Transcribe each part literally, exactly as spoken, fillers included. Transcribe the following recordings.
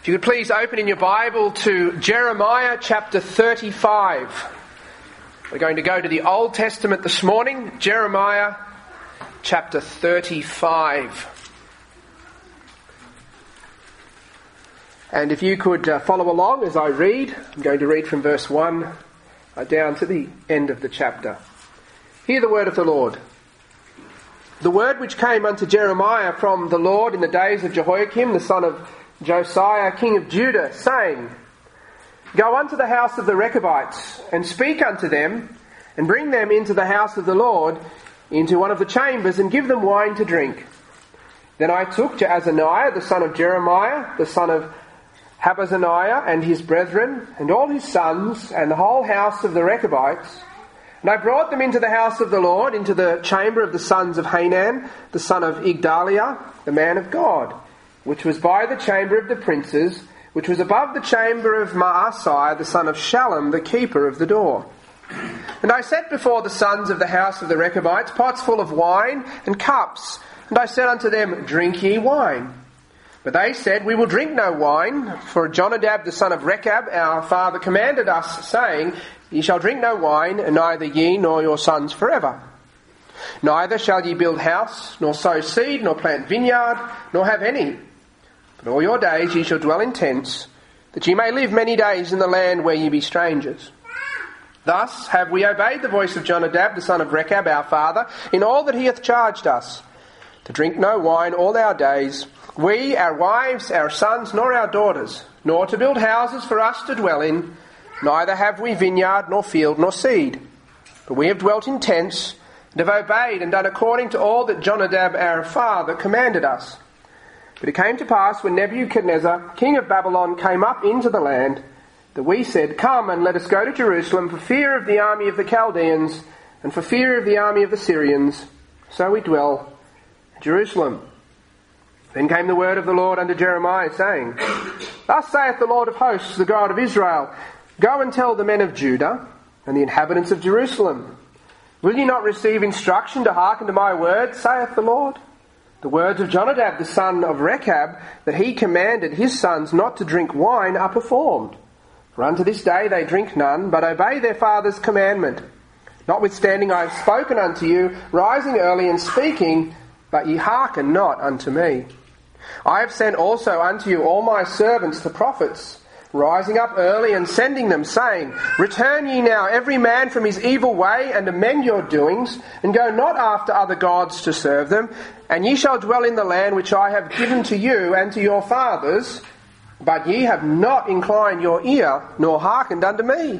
If you could please open in your Bible to Jeremiah chapter thirty-five. We're going to go to the Old Testament this morning, Jeremiah chapter thirty-five. And if you could uh, follow along as I read, I'm going to read from verse one uh, down to the end of the chapter. Hear the word of the Lord. The word which came unto Jeremiah from the Lord in the days of Jehoiakim, the son of Josiah, king of Judah, saying, Go unto the house of the Rechabites, and speak unto them, and bring them into the house of the Lord, into one of the chambers, and give them wine to drink. Then I took Jaazaniah, the son of Jeremiah, the son of Habazaniah, and his brethren, and all his sons, and the whole house of the Rechabites, and I brought them into the house of the Lord, into the chamber of the sons of Hanan, the son of Igdaliah, the man of God, which was by the chamber of the princes, which was above the chamber of Maasai, the son of Shallum, the keeper of the door. And I set before the sons of the house of the Rechabites pots full of wine and cups, and I said unto them, Drink ye wine. But they said, We will drink no wine, for Jonadab the son of Rechab, our father, commanded us, saying, Ye shall drink no wine, and neither ye nor your sons forever. Neither shall ye build house, nor sow seed, nor plant vineyard, nor have any. But all your days ye shall dwell in tents, that ye may live many days in the land where ye be strangers. Thus have we obeyed the voice of Jonadab, the son of Rechab, our father, in all that he hath charged us, to drink no wine all our days, we, our wives, our sons, nor our daughters, nor to build houses for us to dwell in, neither have we vineyard, nor field, nor seed. But we have dwelt in tents, and have obeyed and done according to all that Jonadab, our father, commanded us. But it came to pass, when Nebuchadnezzar, king of Babylon, came up into the land, that we said, Come and let us go to Jerusalem, for fear of the army of the Chaldeans, and for fear of the army of the Syrians. So we dwell in Jerusalem. Then came the word of the Lord unto Jeremiah, saying, Thus saith the Lord of hosts, the God of Israel, Go and tell the men of Judah, and the inhabitants of Jerusalem, Will ye not receive instruction to hearken to my words, saith the Lord? The words of Jonadab the son of Rechab, that he commanded his sons not to drink wine, are performed. For unto this day they drink none, but obey their father's commandment. Notwithstanding I have spoken unto you, rising early and speaking, but ye hearken not unto me. I have sent also unto you all my servants the prophets, rising up early and sending them, saying, Return ye now every man from his evil way, and amend your doings, and go not after other gods to serve them, and ye shall dwell in the land which I have given to you and to your fathers, but ye have not inclined your ear, nor hearkened unto me.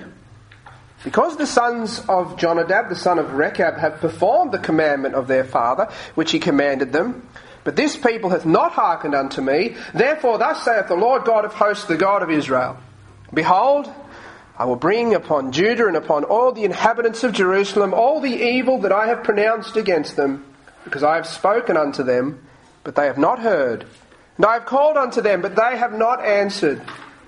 Because the sons of Jonadab, the son of Rechab, have performed the commandment of their father, which he commanded them, but this people hath not hearkened unto me, therefore thus saith the Lord God of hosts, the God of Israel, Behold, I will bring upon Judah and upon all the inhabitants of Jerusalem all the evil that I have pronounced against them, because I have spoken unto them, but they have not heard. And I have called unto them, but they have not answered.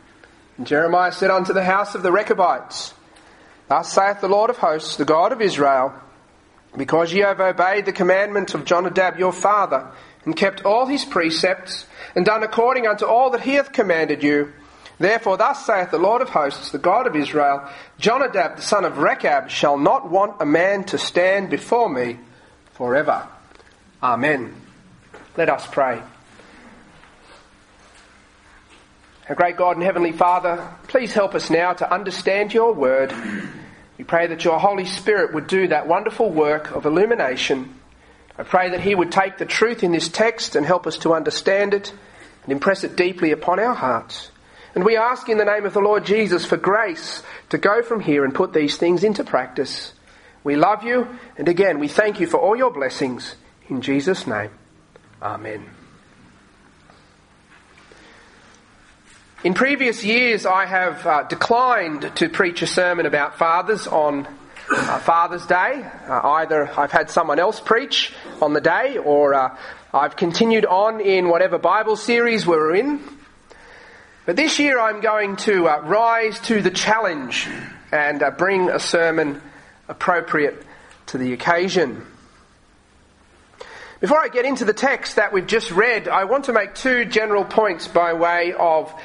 And Jeremiah said unto the house of the Rechabites, Thus saith the Lord of hosts, the God of Israel, Because ye have obeyed the commandment of Jonadab your father, and kept all his precepts, and done according unto all that he hath commanded you, therefore thus saith the Lord of hosts, the God of Israel, Jonadab the son of Rechab shall not want a man to stand before me forever. Amen. Let us pray. Our great God and Heavenly Father, please help us now to understand your word. We pray that your Holy Spirit would do that wonderful work of illumination. I pray that he would take the truth in this text and help us to understand it and impress it deeply upon our hearts. And we ask in the name of the Lord Jesus for grace to go from here and put these things into practice. We love you, and again we thank you for all your blessings. In Jesus' name, Amen. In previous years I have uh, declined to preach a sermon about fathers on uh, Father's Day. Uh, either I've had someone else preach on the day, or uh, I've continued on in whatever Bible series we're in. But this year I'm going to uh, rise to the challenge and uh, bring a sermon appropriate to the occasion. Before I get into the text that we've just read, I want to make two general points by way of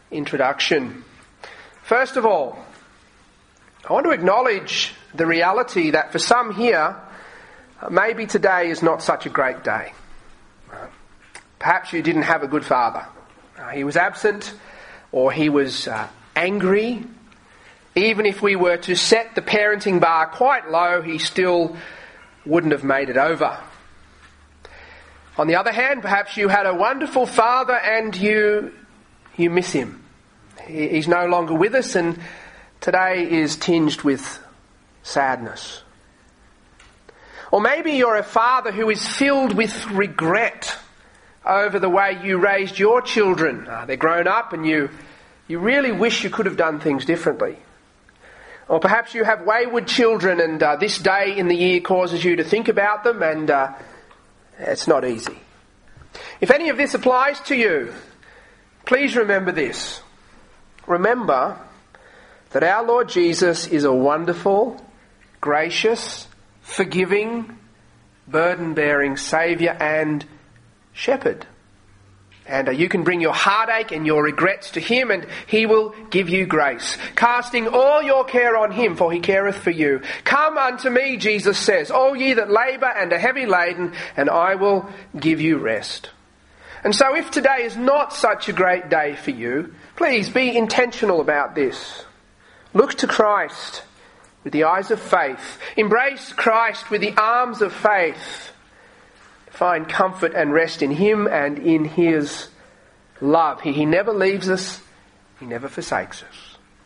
introduction. First of all, I want to acknowledge the reality that for some here, maybe today is not such a great day. Perhaps you didn't have a good father. Uh, he was absent, or he was uh, angry. Even if we were to set the parenting bar quite low, he still wouldn't have made it over. On the other hand, perhaps you had a wonderful father and you you miss him. He, he's no longer with us, and today is tinged with sadness. Or maybe you're a father who is filled with regret over the way you raised your children. Uh, they're grown up and you, you really wish you could have done things differently. Or perhaps you have wayward children and uh, this day in the year causes you to think about them, and uh, it's not easy. If any of this applies to you, please remember this. Remember that our Lord Jesus is a wonderful, gracious, forgiving, burden-bearing Saviour and Shepherd. And uh, you can bring your heartache and your regrets to Him, and He will give you grace, casting all your care on Him, for He careth for you. Come unto me, Jesus says, all ye that labour and are heavy laden, and I will give you rest. And so if today is not such a great day for you, please be intentional about this. Look to Christ with the eyes of faith. Embrace Christ with the arms of faith. Find comfort and rest in Him and in His love. He, he never leaves us. He never forsakes us.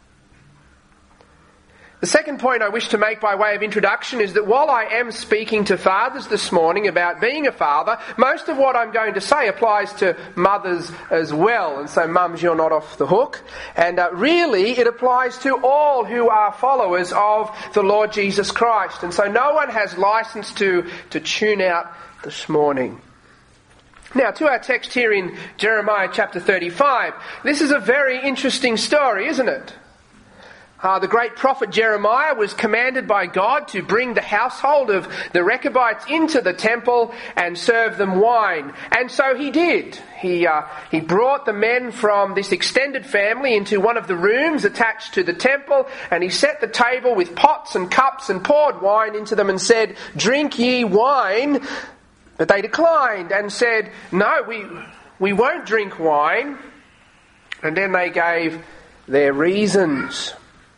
The second point I wish to make by way of introduction is that while I am speaking to fathers this morning about being a father, most of what I'm going to say applies to mothers as well. And so, mums, you're not off the hook. And uh, really, it applies to all who are followers of the Lord Jesus Christ. And so no one has license to, to tune out this morning. Now, to our text here in Jeremiah chapter thirty-five. This is a very interesting story, isn't it? Uh, the great prophet Jeremiah was commanded by God to bring the household of the Rechabites into the temple and serve them wine. And so he did. He uh, he brought the men from this extended family into one of the rooms attached to the temple, and he set the table with pots and cups and poured wine into them and said, "Drink ye wine." But they declined and said, "No, we we won't drink wine." And then they gave their reasons.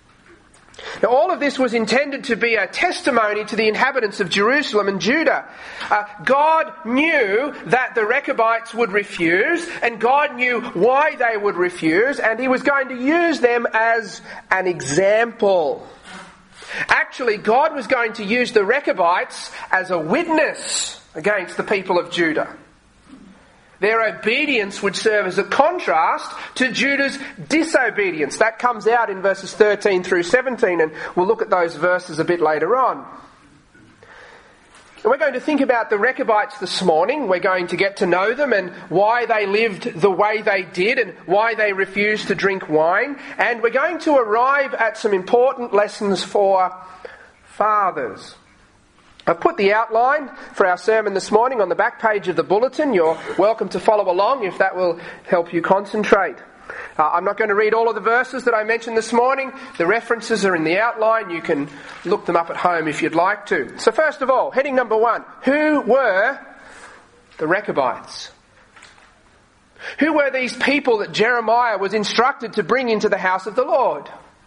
Now, all of this was intended to be a testimony to the inhabitants of Jerusalem and Judah. Uh, God knew that the Rechabites would refuse, and God knew why they would refuse, and He was going to use them as an example. Actually, God was going to use the Rechabites as a witness against the people of Judah. Their obedience would serve as a contrast to Judah's disobedience. That comes out in verses thirteen through seventeen, and we'll look at those verses a bit later on. And we're going to think about the Rechabites this morning. We're going to get to know them and why they lived the way they did and why they refused to drink wine. And we're going to arrive at some important lessons for fathers. I've put the outline for our sermon this morning on the back page of the bulletin. You're welcome to follow along if that will help you concentrate. Uh, I'm not going to read all of the verses that I mentioned this morning. The references are in the outline. You can look them up at home if you'd like to. So first of all, heading number one, who were the Rechabites? Who were these people that Jeremiah was instructed to bring into the house of the Lord?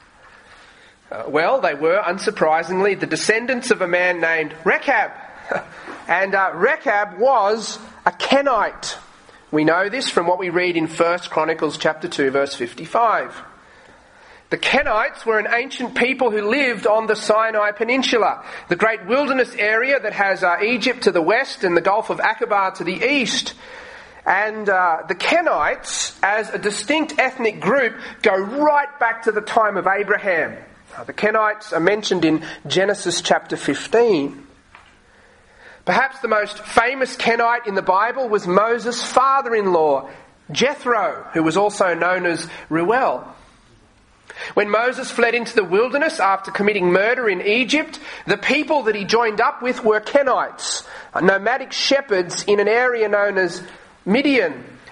Uh, well, they were, unsurprisingly, the descendants of a man named Rechab. and uh, Rechab was a Kenite. We know this from what we read in First Chronicles chapter two, verse fifty-five. The Kenites were an ancient people who lived on the Sinai Peninsula, the great wilderness area that has uh, Egypt to the west and the Gulf of Aqaba to the east. And uh, the Kenites, as a distinct ethnic group, go right back to the time of Abraham. The Kenites are mentioned in Genesis chapter fifteen. Perhaps the most famous Kenite in the Bible was Moses' father-in-law, Jethro, who was also known as Reuel. When Moses fled into the wilderness after committing murder in Egypt, the people that he joined up with were Kenites, nomadic shepherds in an area known as Midian.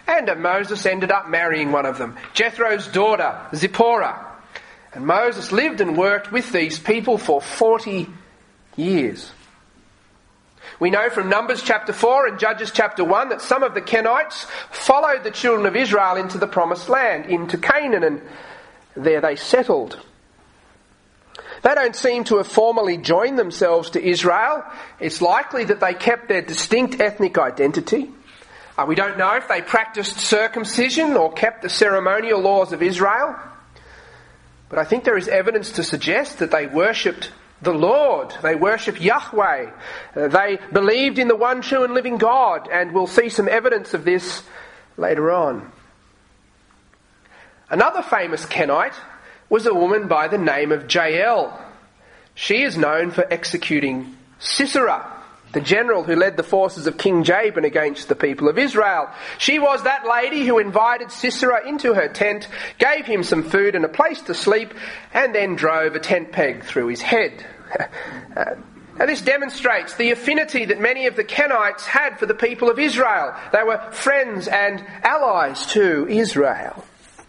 And uh, Moses ended up marrying one of them, Jethro's daughter, Zipporah. And Moses lived and worked with these people for forty years. We know from Numbers chapter four and Judges chapter one that some of the Kenites followed the children of Israel into the promised land, into Canaan, and there they settled. They don't seem to have formally joined themselves to Israel. It's likely that they kept their distinct ethnic identity. Uh, we don't know if they practiced circumcision or kept the ceremonial laws of Israel. But I think there is evidence to suggest that they worshipped the Lord. They worshipped Yahweh. Uh, they believed in the one true and living God, and we'll see some evidence of this later on. Another famous Kenite was a woman by the name of Jael. She is known for executing Sisera, the general who led the forces of King Jabin against the people of Israel. She was that lady who invited Sisera into her tent, gave him some food and a place to sleep, and then drove a tent peg through his head. uh, Now this demonstrates the affinity that many of the Kenites had for the people of Israel. They were friends and allies to Israel.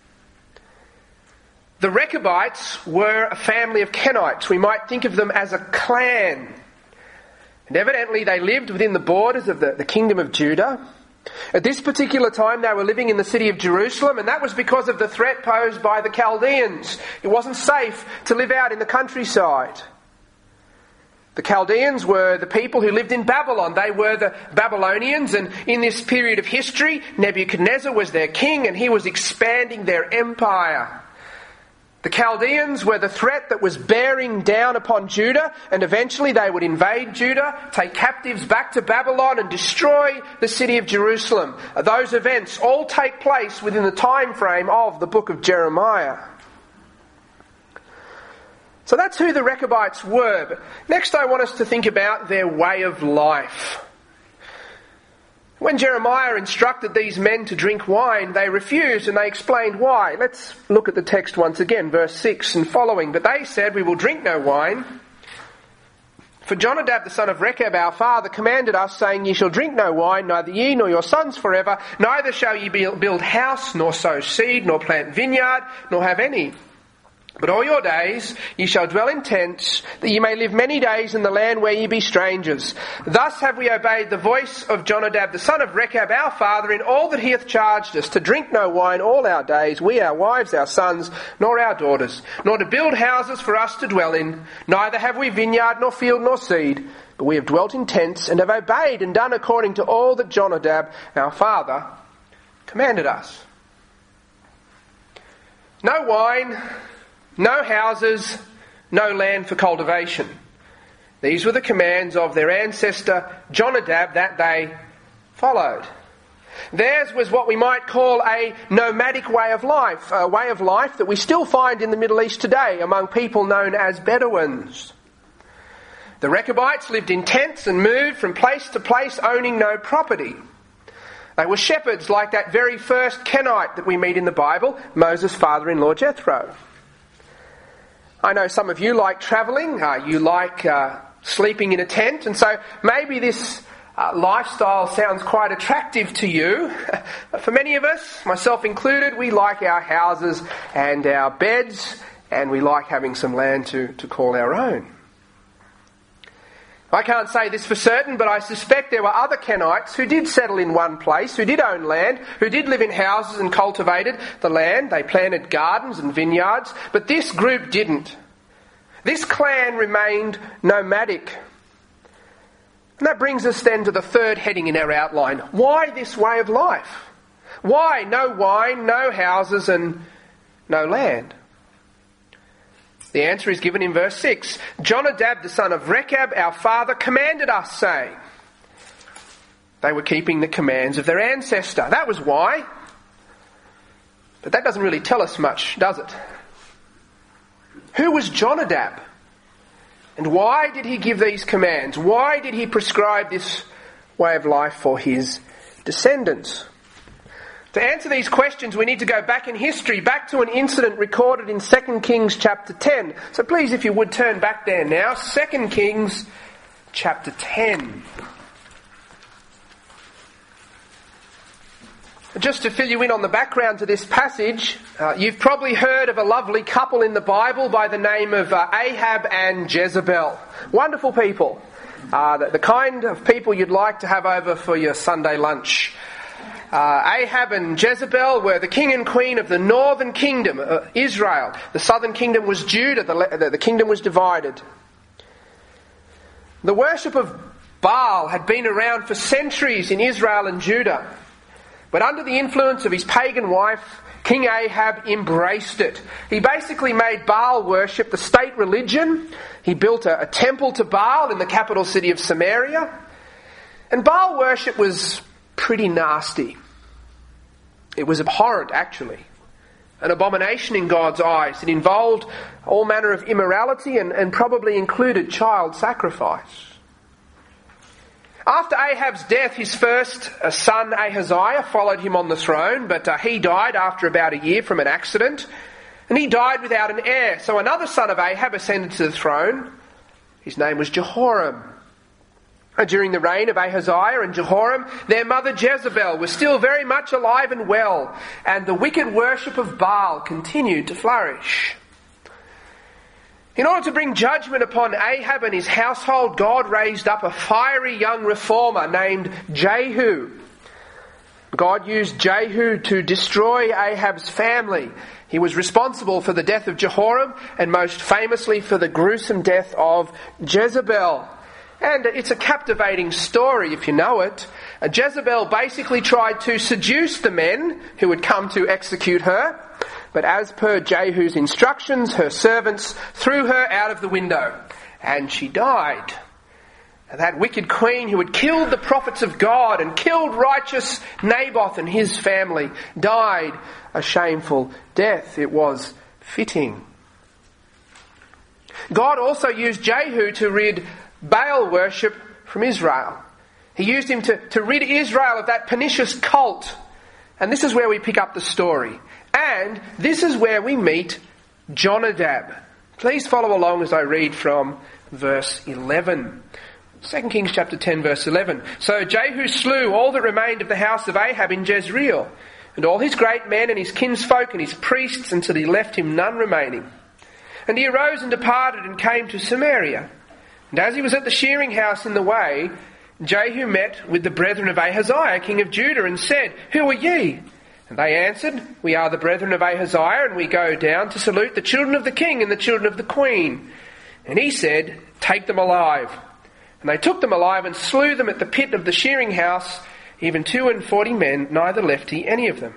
The Rechabites were a family of Kenites. We might think of them as a clan. And evidently they lived within the borders of the, the kingdom of Judah. At this particular time they were living in the city of Jerusalem, and that was because of the threat posed by the Chaldeans. It wasn't safe to live out in the countryside. The Chaldeans were the people who lived in Babylon. They were the Babylonians, and in this period of history, Nebuchadnezzar was their king and he was expanding their empire. The Chaldeans were the threat that was bearing down upon Judah, and eventually they would invade Judah, take captives back to Babylon and destroy the city of Jerusalem. Those events all take place within the time frame of the book of Jeremiah. So that's who the Rechabites were. But next I want us to think about their way of life. When Jeremiah instructed these men to drink wine, they refused, and they explained why. Let's look at the text once again, verse six and following. But they said, "We will drink no wine. For Jonadab the son of Rechab our father commanded us, saying, Ye shall drink no wine, neither ye nor your sons forever, neither shall ye build house, nor sow seed, nor plant vineyard, nor have any. But all your days ye shall dwell in tents, that ye may live many days in the land where ye be strangers. Thus have we obeyed the voice of Jonadab the son of Rechab our father in all that he hath charged us, to drink no wine all our days, we, our wives, our sons, nor our daughters, nor to build houses for us to dwell in. Neither have we vineyard, nor field, nor seed, but we have dwelt in tents, and have obeyed and done according to all that Jonadab our father commanded us." No wine, no houses, no land for cultivation. These were the commands of their ancestor Jonadab that they followed. Theirs was what we might call a nomadic way of life, a way of life that we still find in the Middle East today among people known as Bedouins. The Rechabites lived in tents and moved from place to place, owning no property. They were shepherds like that very first Kenite that we meet in the Bible, Moses' father-in-law Jethro. I know some of you like travelling, uh, you like uh, sleeping in a tent, and so maybe this uh, lifestyle sounds quite attractive to you. But for many of us, myself included, we like our houses and our beds, and we like having some land to, to call our own. I can't say this for certain, but I suspect there were other Kenites who did settle in one place, who did own land, who did live in houses and cultivated the land. They planted gardens and vineyards, but this group didn't. This clan remained nomadic. And that brings us then to the third heading in our outline. Why this way of life? Why no wine, no houses, and no land? The answer is given in verse six. Jonadab the son of Rechab our father commanded us, saying. They were keeping the commands of their ancestor. That was why. But that doesn't really tell us much, does it? Who was Jonadab? And why did he give these commands? Why did he prescribe this way of life for his descendants? To answer these questions, we need to go back in history, back to an incident recorded in Second Kings chapter ten. So please, if you would, turn back there now. Second Kings chapter ten. Just to fill you in on the background to this passage, uh, you've probably heard of a lovely couple in the Bible by the name of uh, Ahab and Jezebel. Wonderful people. Uh, the, the kind of people you'd like to have over for your Sunday lunch. Uh, Ahab and Jezebel were the king and queen of the northern kingdom, uh, Israel. The southern kingdom was Judah. The, the, the kingdom was divided. The worship of Baal had been around for centuries in Israel and Judah. But under the influence of his pagan wife, King Ahab embraced it. He basically made Baal worship the state religion. He built a, a temple to Baal in the capital city of Samaria. And Baal worship was pretty nasty. It was abhorrent, actually. An abomination in God's eyes. It involved all manner of immorality and, and probably included child sacrifice. After Ahab's death, his first uh, son Ahaziah followed him on the throne, but uh, he died after about a year from an accident, and he died without an heir. So another son of Ahab ascended to the throne. His name was Jehoram. Uh, during the reign of Ahaziah and Jehoram, their mother Jezebel was still very much alive and well, and the wicked worship of Baal continued to flourish. In order to bring judgment upon Ahab and his household, God raised up a fiery young reformer named Jehu. God used Jehu to destroy Ahab's family. He was responsible for the death of Jehoram and most famously for the gruesome death of Jezebel. And it's a captivating story if you know it. Jezebel basically tried to seduce the men who would come to execute her. But as per Jehu's instructions, her servants threw her out of the window, and she died. And that wicked queen who had killed the prophets of God and killed righteous Naboth and his family died a shameful death. It was fitting. God also used Jehu to rid Baal worship from Israel. He used him to, to rid Israel of that pernicious cult. And this is where we pick up the story. And this is where we meet Jonadab. Please follow along as I read from verse eleven. Second Kings chapter ten, verse eleven. So Jehu slew all that remained of the house of Ahab in Jezreel, and all his great men and his kinsfolk and his priests, until he left him none remaining. And he arose and departed and came to Samaria. And as he was at the shearing house in the way, Jehu met with the brethren of Ahaziah, king of Judah, and said, Who are ye? And they answered, We are the brethren of Ahaziah, and we go down to salute the children of the king and the children of the queen. And he said, Take them alive. And they took them alive and slew them at the pit of the shearing house, even two and forty men, neither left he any of them.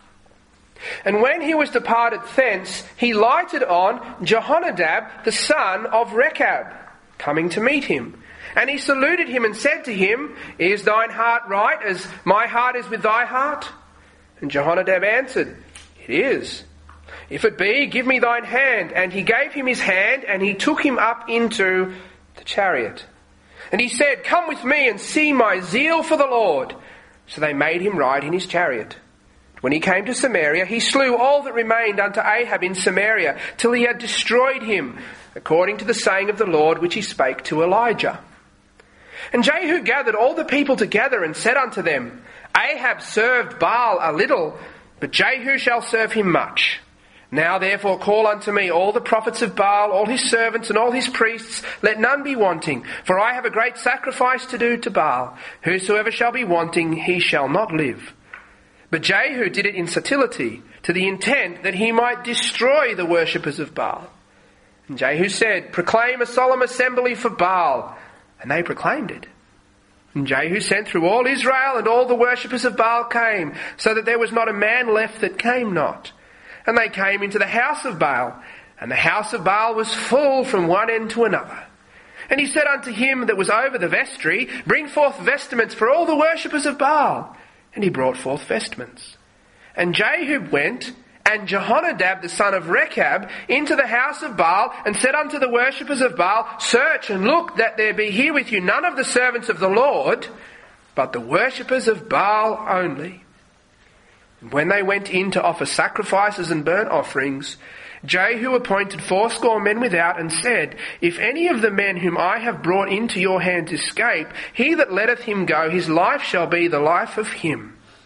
And when he was departed thence, he lighted on Jehonadab, the son of Rechab, coming to meet him. And he saluted him and said to him, Is thine heart right, as my heart is with thy heart? And Jehonadab answered, It is. If it be, give me thine hand. And he gave him his hand, and he took him up into the chariot. And he said, Come with me and see my zeal for the Lord. So they made him ride in his chariot. When he came to Samaria, he slew all that remained unto Ahab in Samaria, till he had destroyed him, according to the saying of the Lord which he spake to Elijah. And Jehu gathered all the people together and said unto them, Ahab served Baal a little, but Jehu shall serve him much. Now therefore call unto me all the prophets of Baal, all his servants and all his priests, let none be wanting, for I have a great sacrifice to do to Baal. Whosoever shall be wanting, he shall not live. But Jehu did it in subtlety, to the intent that he might destroy the worshippers of Baal. And Jehu said, Proclaim a solemn assembly for Baal. And they proclaimed it. And Jehu sent through all Israel, and all the worshippers of Baal came, so that there was not a man left that came not. And they came into the house of Baal, and the house of Baal was full from one end to another. And he said unto him that was over the vestry, Bring forth vestments for all the worshippers of Baal. And he brought forth vestments. And Jehu went, and Jehonadab the son of Rechab, into the house of Baal, and said unto the worshippers of Baal, Search and look that there be here with you none of the servants of the Lord, but the worshippers of Baal only. And when they went in to offer sacrifices and burnt offerings, Jehu appointed fourscore men without, and said, If any of the men whom I have brought into your hands escape, he that letteth him go, his life shall be the life of him.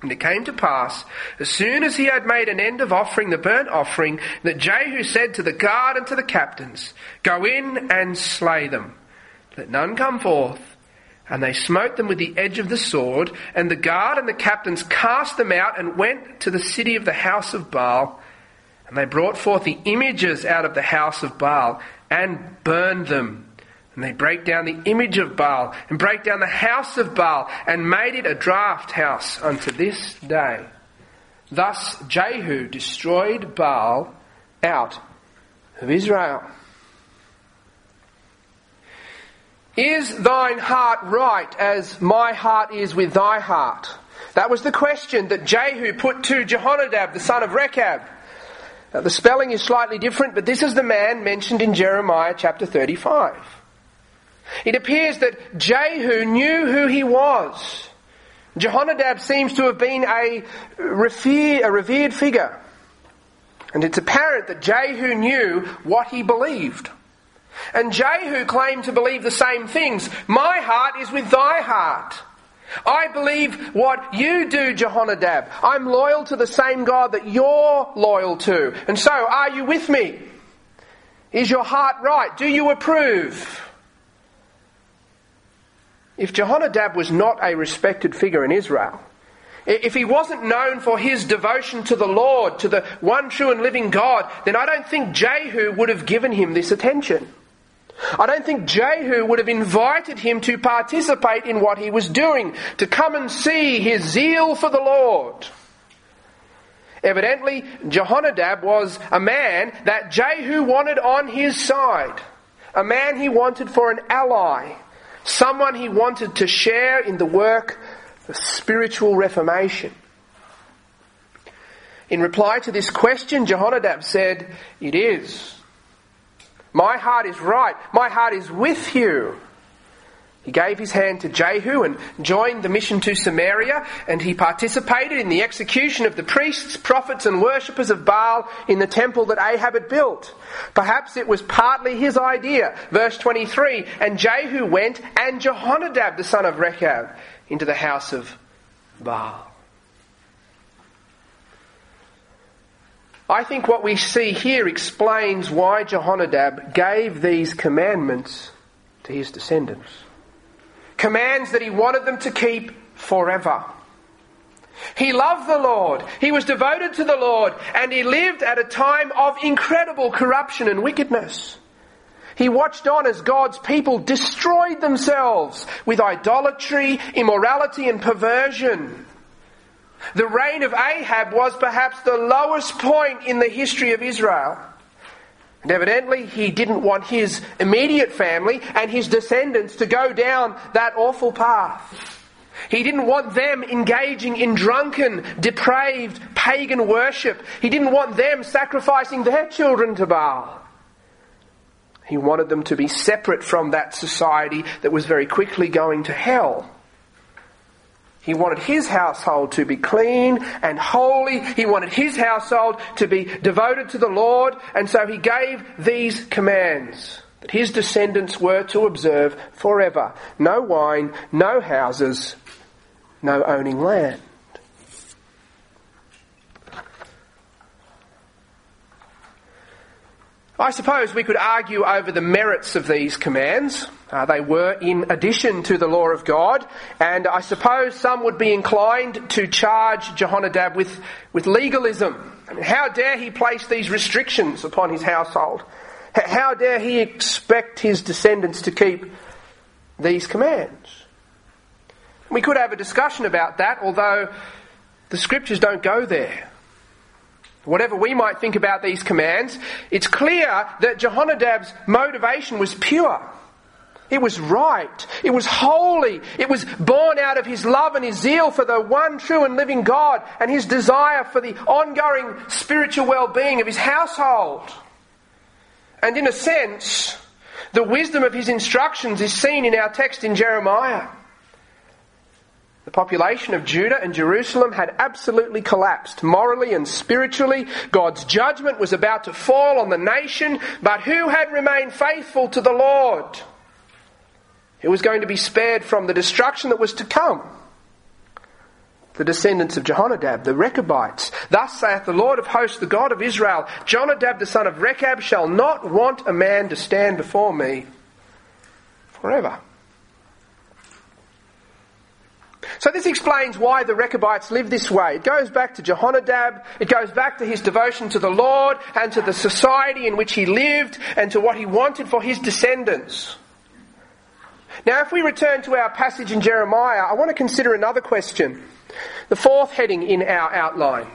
And it came to pass, as soon as he had made an end of offering the burnt offering, that Jehu said to the guard and to the captains, "Go in and slay them. Let none come forth." And they smote them with the edge of the sword, and the guard and the captains cast them out and went to the city of the house of Baal. And they brought forth the images out of the house of Baal and burned them. And they break down the image of Baal and break down the house of Baal and made it a draught house unto this day. Thus Jehu destroyed Baal out of Israel. Is thine heart right as my heart is with thy heart? That was the question that Jehu put to Jehonadab, the son of Rechab. Now, the spelling is slightly different, but this is the man mentioned in Jeremiah chapter thirty-five. It appears that Jehu knew who he was. Jehonadab seems to have been a, revere, a revered figure. And it's apparent that Jehu knew what he believed. And Jehu claimed to believe the same things. My heart is with thy heart. I believe what you do, Jehonadab. I'm loyal to the same God that you're loyal to. And so, are you with me? Is your heart right? Do you approve? If Jehonadab was not a respected figure in Israel, if he wasn't known for his devotion to the Lord, to the one true and living God, then I don't think Jehu would have given him this attention. I don't think Jehu would have invited him to participate in what he was doing, to come and see his zeal for the Lord. Evidently, Jehonadab was a man that Jehu wanted on his side, a man he wanted for an ally, someone he wanted to share in the work of spiritual reformation. In reply to this question, Jehonadab said, "It is. My heart is right. My heart is with you." He gave his hand to Jehu and joined the mission to Samaria, and he participated in the execution of the priests, prophets and worshippers of Baal in the temple that Ahab had built. Perhaps it was partly his idea. Verse twenty-three, and Jehu went and Jehonadab the son of Rechab into the house of Baal. I think what we see here explains why Jehonadab gave these commandments to his descendants. Commands that he wanted them to keep forever. He loved the Lord, he was devoted to the Lord, and he lived at a time of incredible corruption and wickedness. He watched on as God's people destroyed themselves with idolatry, immorality and perversion. The reign of Ahab was perhaps the lowest point in the history of Israel. And evidently he didn't want his immediate family and his descendants to go down that awful path. He didn't want them engaging in drunken, depraved, pagan worship. He didn't want them sacrificing their children to Baal. He wanted them to be separate from that society that was very quickly going to hell. He wanted his household to be clean and holy. He wanted his household to be devoted to the Lord. And so he gave these commands that his descendants were to observe forever. No wine, no houses, no owning land. I suppose we could argue over the merits of these commands. Uh, they were in addition to the law of God, and I suppose some would be inclined to charge Jehonadab with, with legalism. I mean, how dare he place these restrictions upon his household? How dare he expect his descendants to keep these commands? We could have a discussion about that, although the scriptures don't go there. Whatever we might think about these commands, it's clear that Jehonadab's motivation was pure. It was right. It was holy. It was born out of his love and his zeal for the one true and living God and his desire for the ongoing spiritual well-being of his household. And in a sense, the wisdom of his instructions is seen in our text in Jeremiah. The population of Judah and Jerusalem had absolutely collapsed morally and spiritually. God's judgment was about to fall on the nation, but who had remained faithful to the Lord? Who was going to be spared from the destruction that was to come? the descendants of Jehonadab, the Rechabites. Thus saith the Lord of hosts, the God of Israel, Jonadab the son of Rechab shall not want a man to stand before me forever. So this explains why the Rechabites lived this way. It goes back to Jehonadab, it goes back to his devotion to the Lord and to the society in which he lived and to what he wanted for his descendants. Now if we return to our passage in Jeremiah, I want to consider another question. The fourth heading in our outline.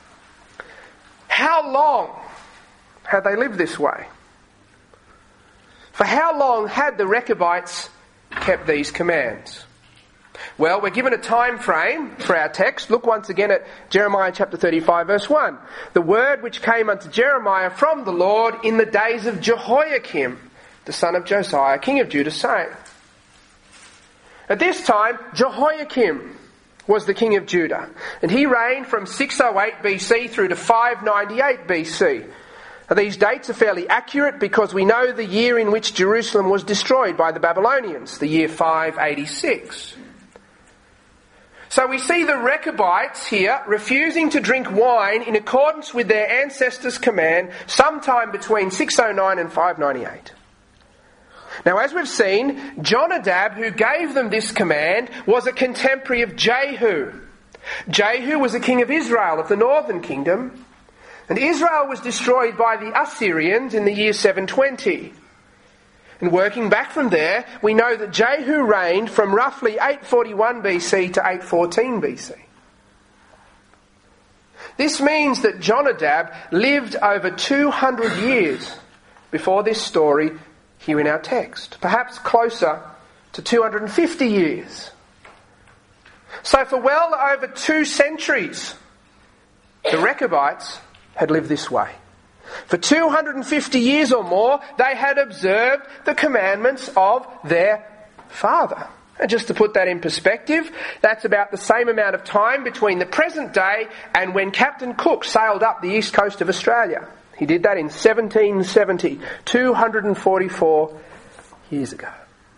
How long had they lived this way? For how long had the Rechabites kept these commands? Well, we're given a time frame for our text. Look once again at Jeremiah chapter thirty-five verse one. The word which came unto Jeremiah from the Lord in the days of Jehoiakim, the son of Josiah, king of Judah, saying. At this time, Jehoiakim was the king of Judah, and he reigned from six oh eight B C through to five ninety-eight B C. Now, these dates are fairly accurate because we know the year in which Jerusalem was destroyed by the Babylonians, the year five eighty-six. So we see the Rechabites here refusing to drink wine in accordance with their ancestors' command sometime between six oh nine and five ninety-eight. Now, as we've seen, Jonadab, who gave them this command, was a contemporary of Jehu. Jehu was the king of Israel, of the northern kingdom, and Israel was destroyed by the Assyrians in the year seven twenty. And working back from there, we know that Jehu reigned from roughly eight forty-one B C to eight fourteen B C. This means that Jonadab lived over two hundred years before this story here in our text, perhaps closer to two hundred fifty years. So for well over two centuries, the Rechabites had lived this way. For two hundred fifty years or more, they had observed the commandments of their father. And just to put that in perspective, that's about the same amount of time between the present day and when Captain Cook sailed up the east coast of Australia. He did that in seventeen seventy, two hundred forty-four years ago.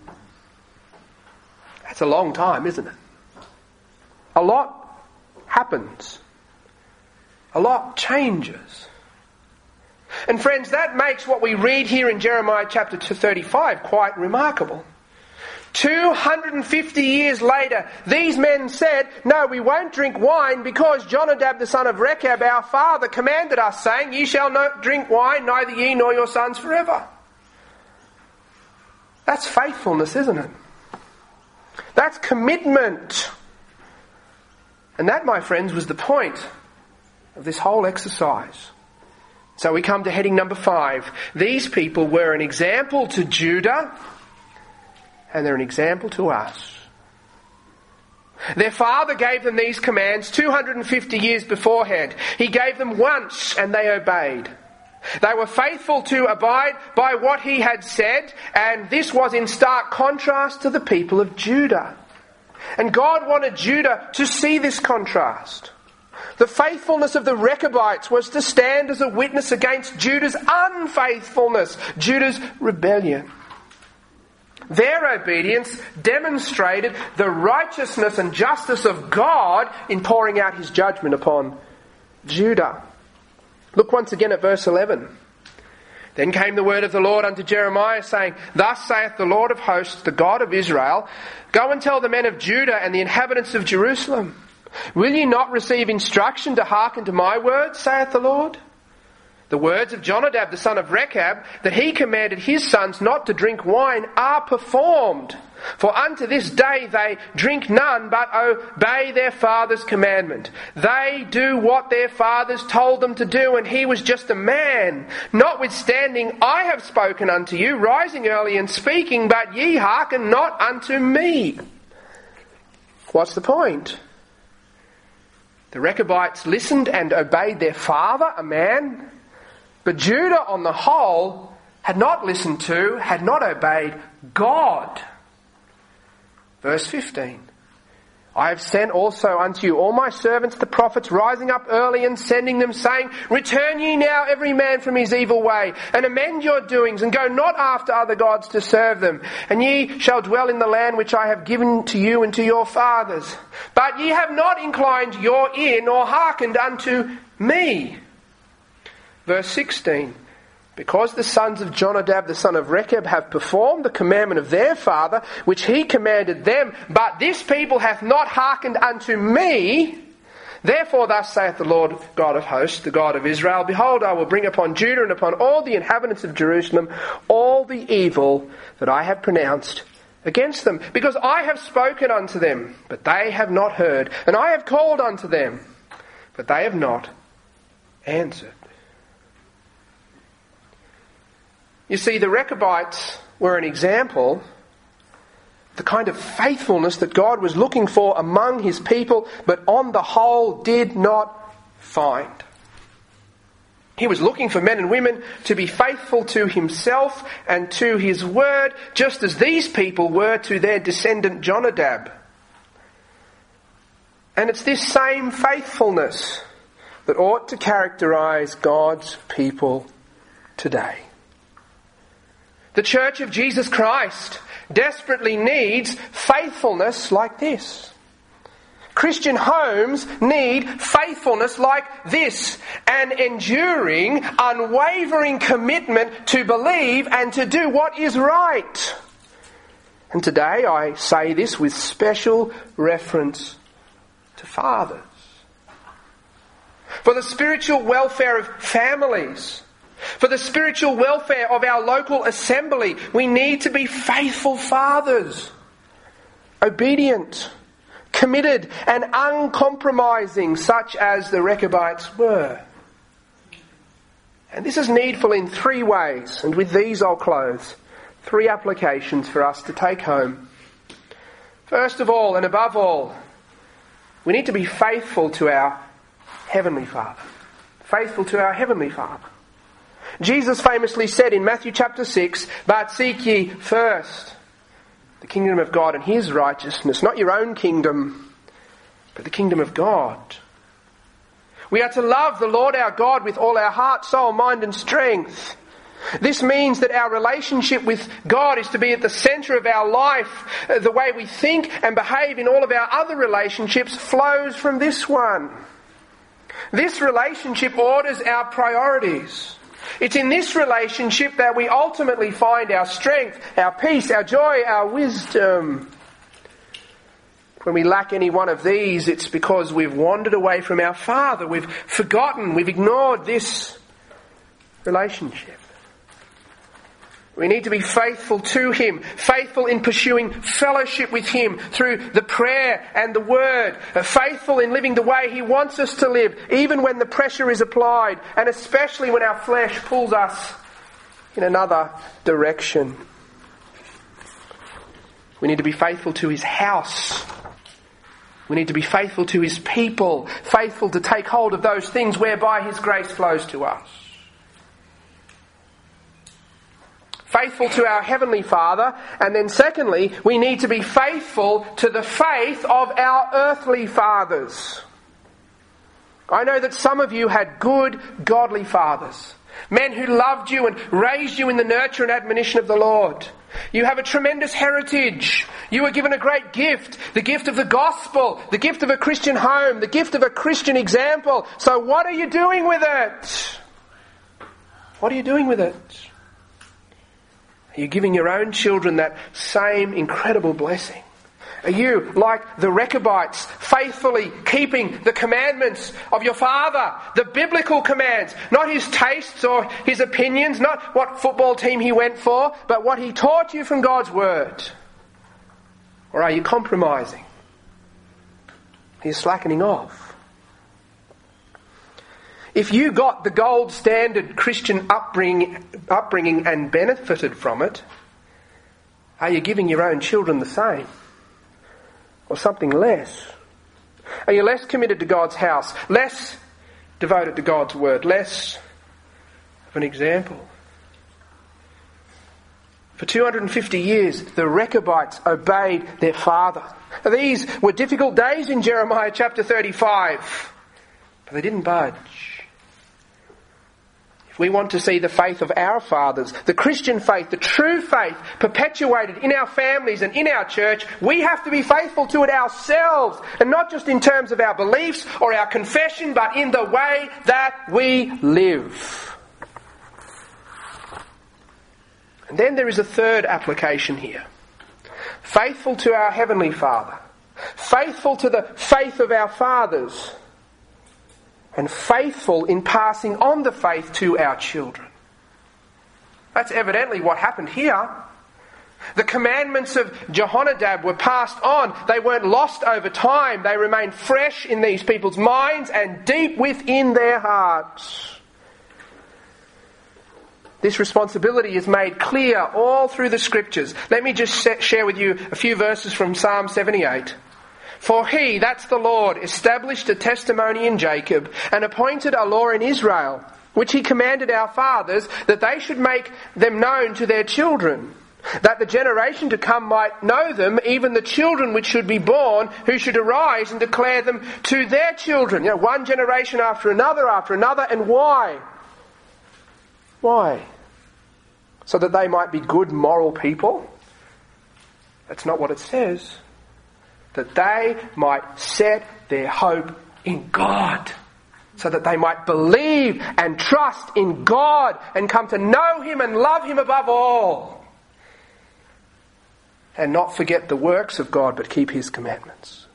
That's a long time, isn't it? A lot happens. A lot changes. And friends, that makes what we read here in Jeremiah chapter thirty-five quite remarkable. two hundred fifty years later, these men said, no, we won't drink wine because Jonadab the son of Rechab, our father, commanded us, saying, ye shall not drink wine, neither ye nor your sons forever. That's faithfulness, isn't it? That's commitment. And that, my friends, was the point of this whole exercise. So we come to heading number five. These people were an example to Judah, and they're an example to us. Their father gave them these commands two hundred fifty years beforehand. He gave them once, and they obeyed. They were faithful to abide by what he had said, and this was in stark contrast to the people of Judah. And God wanted Judah to see this contrast. The faithfulness of the Rechabites was to stand as a witness against Judah's unfaithfulness, Judah's rebellion. Their obedience demonstrated the righteousness and justice of God in pouring out his judgment upon Judah. Look once again at verse eleven. Then came the word of the Lord unto Jeremiah, saying, thus saith the Lord of hosts, the God of Israel, go and tell the men of Judah and the inhabitants of Jerusalem, will ye not receive instruction to hearken to my words, saith the Lord? The words of Jonadab the son of Rechab, that he commanded his sons not to drink wine, are performed. For unto this day they drink none, but obey their father's commandment. They do what their fathers told them to do, and he was just a man. Notwithstanding, I have spoken unto you, rising early and speaking, but ye hearken not unto me. What's the point? The Rechabites listened and obeyed their father, a man, but Judah on the whole had not listened to, had not obeyed God. Verse fifteen. I have sent also unto you all my servants the prophets, rising up early and sending them, saying, Return ye now every man from his evil way, and amend your doings, and go not after other gods to serve them. And ye shall dwell in the land which I have given to you and to your fathers. But ye have not inclined your ear, nor hearkened unto me. Verse sixteen. Because the sons of Jonadab, the son of Rechab, have performed the commandment of their father, which he commanded them, but this people hath not hearkened unto me, therefore thus saith the Lord God of hosts, the God of Israel, Behold, I will bring upon Judah and upon all the inhabitants of Jerusalem all the evil that I have pronounced against them, because I have spoken unto them, but they have not heard, and I have called unto them, but they have not answered. You see, the Rechabites were an example of the kind of faithfulness that God was looking for among his people, but on the whole did not find. He was looking for men and women to be faithful to himself and to his word, just as these people were to their descendant Jonadab. And it's this same faithfulness that ought to characterize God's people today. The Church of Jesus Christ desperately needs faithfulness like this. Christian homes need faithfulness like this. An enduring, unwavering commitment to believe and to do what is right. And today I say this with special reference to fathers. For the spiritual welfare of families, for the spiritual welfare of our local assembly, we need to be faithful fathers. Obedient, committed and uncompromising, such as the Rechabites were. And this is needful in three ways, and with these I'll close. Three applications for us to take home. First of all, and above all, we need to be faithful to our Heavenly Father. Faithful to our Heavenly Father. Jesus famously said in Matthew chapter six, But seek ye first the kingdom of God and his righteousness, not your own kingdom, but the kingdom of God. We are to love the Lord our God with all our heart, soul, mind and strength. This means that our relationship with God is to be at the centre of our life. The way we think and behave in all of our other relationships flows from this one. This relationship orders our priorities. It's in this relationship that we ultimately find our strength, our peace, our joy, our wisdom. When we lack any one of these, it's because we've wandered away from our Father. We've forgotten, we've ignored this relationship. We need to be faithful to Him, faithful in pursuing fellowship with Him through the prayer and the Word, faithful in living the way He wants us to live, even when the pressure is applied, and especially when our flesh pulls us in another direction. We need to be faithful to His house. We need to be faithful to His people, faithful to take hold of those things whereby His grace flows to us. Faithful to our Heavenly Father, and then secondly, we need to be faithful to the faith of our earthly fathers. I know that some of you had good, godly fathers, men who loved you and raised you in the nurture and admonition of the Lord. You have a tremendous heritage. You were given a great gift, the gift of the gospel, the gift of a Christian home, the gift of a Christian example. So what are you doing with it? What are you doing with it? Are you giving your own children that same incredible blessing? Are you, like the Rechabites, faithfully keeping the commandments of your father, the biblical commands, not his tastes or his opinions, not what football team he went for, but what he taught you from God's word? Or are you compromising? Are you slackening off? If you got the gold standard Christian upbringing, upbringing and benefited from it, are you giving your own children the same? Or something less? Are you less committed to God's house, less devoted to God's word, less of an example? For two hundred fifty years, the Rechabites obeyed their father. These were difficult days in Jeremiah chapter thirty-five, but they didn't budge. If we want to see the faith of our fathers, the Christian faith, the true faith, perpetuated in our families and in our church, we have to be faithful to it ourselves, and not just in terms of our beliefs or our confession, but in the way that we live. And then there is a third application here. Faithful to our Heavenly Father, faithful to the faith of our fathers, and faithful in passing on the faith to our children. That's evidently what happened here. The commandments of Jehonadab were passed on. They weren't lost over time. They remained fresh in these people's minds and deep within their hearts. This responsibility is made clear all through the Scriptures. Let me just share with you a few verses from Psalm seventy-eight. For he, that's the Lord, established a testimony in Jacob and appointed a law in Israel, which he commanded our fathers, that they should make them known to their children, that the generation to come might know them, even the children which should be born, who should arise and declare them to their children. You know, one generation after another after another. And why? Why? So that they might be good moral people? That's not what it says. That they might set their hope in God. So that they might believe and trust in God and come to know Him and love Him above all. And not forget the works of God, but keep His commandments.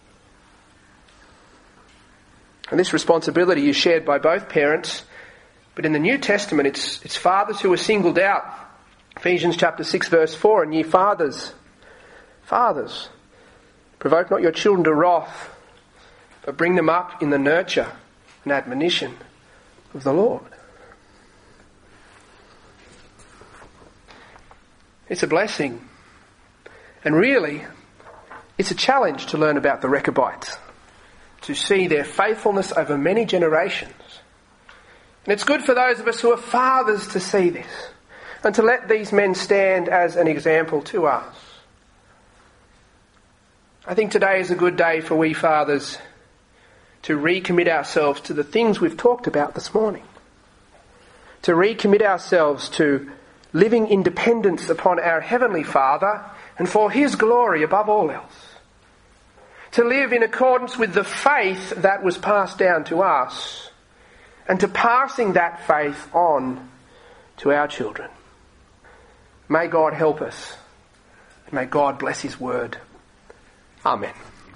And this responsibility is shared by both parents, but in the New Testament it's, it's fathers who are singled out. Ephesians chapter six verse four, and ye fathers, fathers, provoke not your children to wrath, but bring them up in the nurture and admonition of the Lord. It's a blessing. And really, it's a challenge to learn about the Rechabites, to see their faithfulness over many generations. And it's good for those of us who are fathers to see this, and to let these men stand as an example to us. I think today is a good day for we fathers to recommit ourselves to the things we've talked about this morning. To recommit ourselves to living in dependence upon our Heavenly Father and for His glory above all else. To live in accordance with the faith that was passed down to us, and to passing that faith on to our children. May God help us. May God bless His word. Amen.